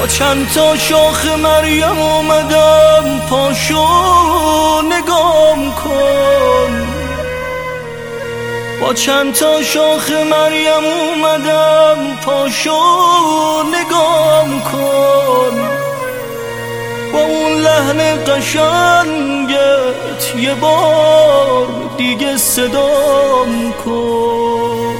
با چند تا شاخ مریم اومدم، پاشو نگام کن. با چند تا شاخ مریم اومدم، پاشو نگام کن. با اون لحن قشنگت یه بار دیگه صدام کن.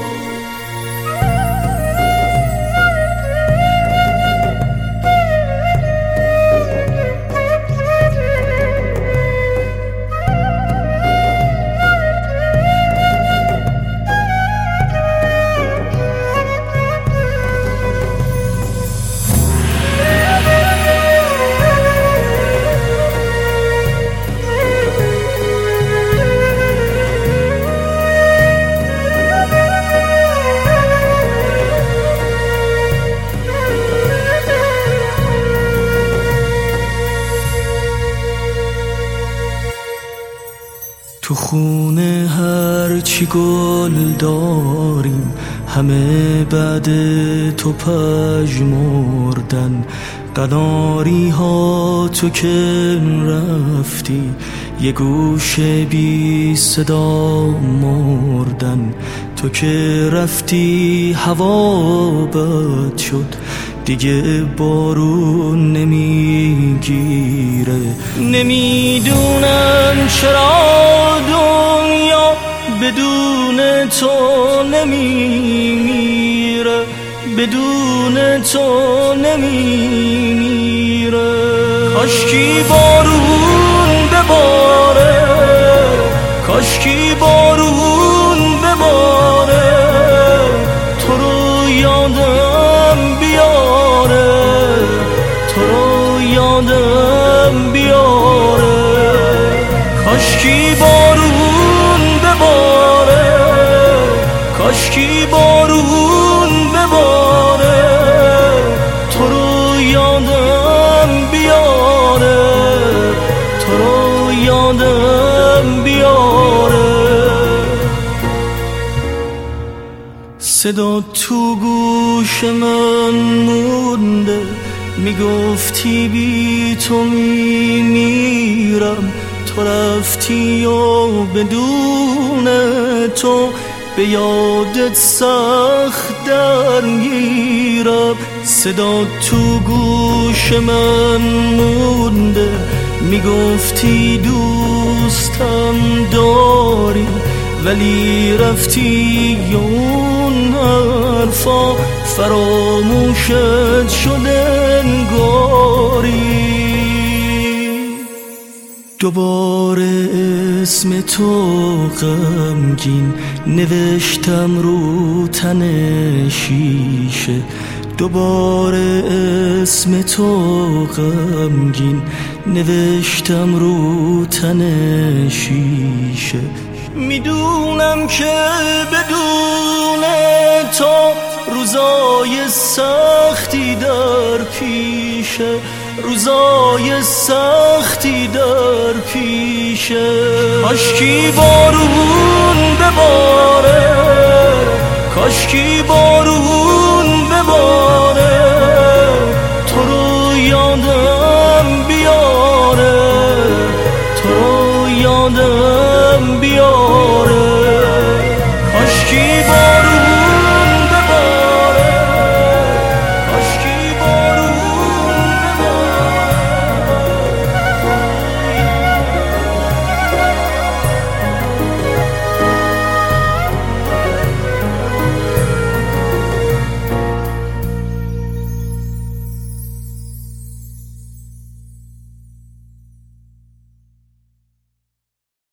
تو خونه هر چی گل داریم، همه بعد تو پژمردن. قناری ها تو که رفتی، یه گوشه بی صدا مردن. تو که رفتی هوا بد شد، دیگه بارون نمیگیره. نمیدونم چرا دنیا بدون تو نمیمیره، بدون تو نمیمیره. کاشکی بارون بباره، کاشکی بارون بباره، تو رو یادم بیاره، تو رو یادم بیاره. کاشکی بارون بباره، کاشکی بارون بباره، تو رو یادم بیاره، تو رو یادم بیاره. صدا تو گوش من مونده، میگفتی بی تو میمیرم. تو رفتی و بدون تو به یادت سخت درگیرم. صدا تو گوش من مونده، میگفتی دوستم داری، ولی رفتی و اون حرفا فراموشت شده انگاری. دوباره اسم تو غمگین نوشتم رو تن شیشه. دوباره اسم تو غمگین نوشتم رو تن شیشه. میدونم که بدون تو روزای سختی در پیشه، روزای سختی در پیشه. کاشکی بارون بباره، کاشکی بارون